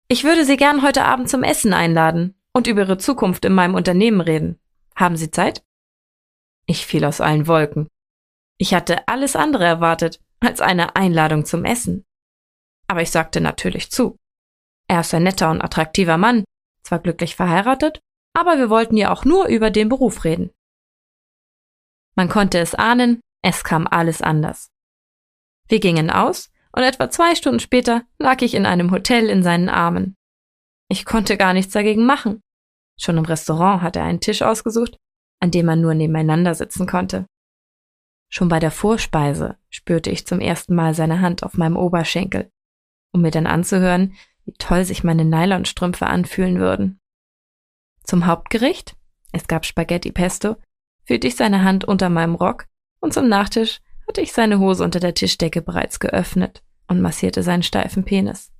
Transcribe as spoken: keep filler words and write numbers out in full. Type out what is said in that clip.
Ich würde Sie gern heute Abend zum Essen einladen und über Ihre Zukunft in meinem Unternehmen reden. Haben Sie Zeit? Ich fiel aus allen Wolken. Ich hatte alles andere erwartet als eine Einladung zum Essen. Aber ich sagte natürlich zu. Er ist ein netter und attraktiver Mann, zwar glücklich verheiratet, aber wir wollten ja auch nur über den Beruf reden. Man konnte es ahnen, es kam alles anders. Wir gingen aus und etwa zwei Stunden später lag ich in einem Hotel in seinen Armen. Ich konnte gar nichts dagegen machen. Schon im Restaurant hatte er einen Tisch ausgesucht, an dem man nur nebeneinander sitzen konnte. Schon bei der Vorspeise spürte ich zum ersten Mal seine Hand auf meinem Oberschenkel, um mir dann anzuhören, wie toll sich meine Nylonstrümpfe anfühlen würden. Zum Hauptgericht, es gab Spaghetti Pesto, fühlte ich seine Hand unter meinem Rock und zum Nachtisch hatte ich seine Hose unter der Tischdecke bereits geöffnet und massierte seinen steifen Penis.